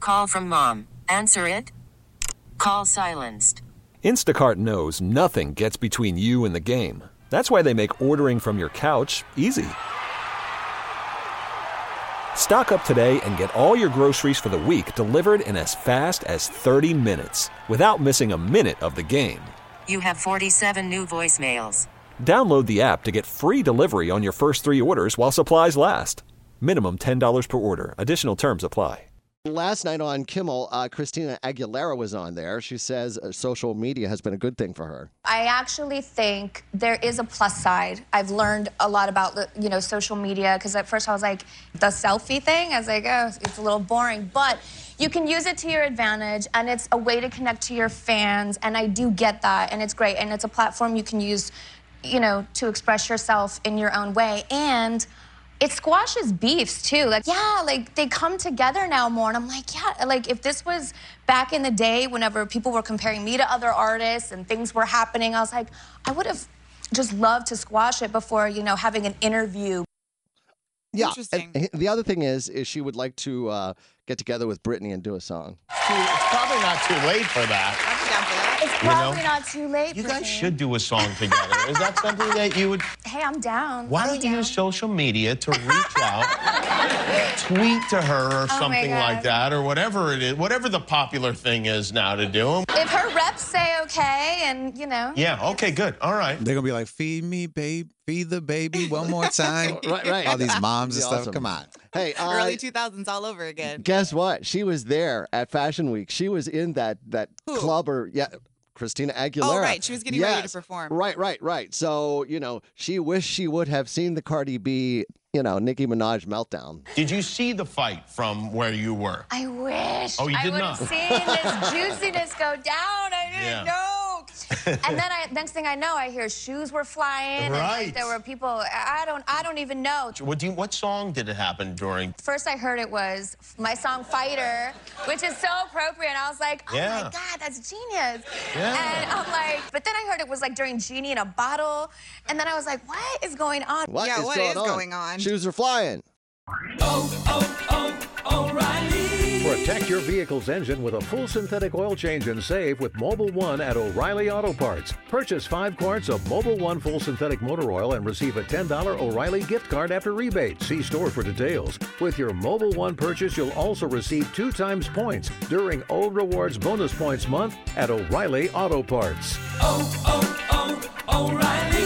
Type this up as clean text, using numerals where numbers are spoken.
call from mom. Answer it. Call silenced. Instacart knows nothing gets between you and the game. That's why they make ordering from your couch easy. Stock up today and get all your groceries for the week delivered in as fast as 30 minutes without missing a minute of the game. You have 47 new voicemails. Download the app to get free delivery on your first 3 orders while supplies last. Minimum $10 per order. Additional terms apply. Last night on Kimmel, Christina Aguilera was on there. She says social media has been a good thing for her. I actually think there is a plus side. I've learned a lot about, social media, because at first I was like, the selfie thing, I was like, oh, it's a little boring. But you can use it to your advantage, and it's a way to connect to your fans, and I do get that, and it's great. And it's a platform you can use, to express yourself in your own way. And it squashes beefs, too. They come together now more. And I'm like, if this was back in the day whenever people were comparing me to other artists and things were happening, I was like, I would have just loved to squash it before, having an interview. Yeah. Interesting. And the other thing is she would like to get together with Britney and do a song. It's probably not too late for that. It's probably not too late. You guys should do a song together. Is that something that you would... Hey, I'm down. Why don't you use social media to reach out, tweet to her or something like that, or whatever it is, whatever the popular thing is now to do. If her reps say okay, and, Yeah, okay, good. All right. They're going to be like, feed me, babe. Feed the baby one more time. Right. All these moms and stuff. Awesome. Come on. Hey, early 2000s all over again. Guess what? She was there at Fashion Week. She was in that club Christina Aguilera. Oh, right. She was getting ready to perform. Right. So, she wished she would have seen the Cardi B, Nicki Minaj meltdown. Did you see the fight from where you were? I wish. Oh, you did I would not? have seen this juiciness go down. I didn't know. And then next thing I know, I hear shoes were flying. Right. And there were people, I don't even know. What song did it happen during? First I heard it was my song Fighter, which is so appropriate. And I was like, oh my God, that's genius. Yeah. And I'm like, but then I heard it was like during Genie in a Bottle. And then I was like, what is going on? What is going on? Shoes are flying. O'Reilly. Protect your vehicle's engine with a full synthetic oil change and save with Mobil 1 at O'Reilly Auto Parts. Purchase 5 quarts of Mobil 1 full synthetic motor oil and receive a $10 O'Reilly gift card after rebate. See store for details. With your Mobil 1 purchase, you'll also receive 2 times points during O Rewards Bonus Points Month at O'Reilly Auto Parts. O'Reilly.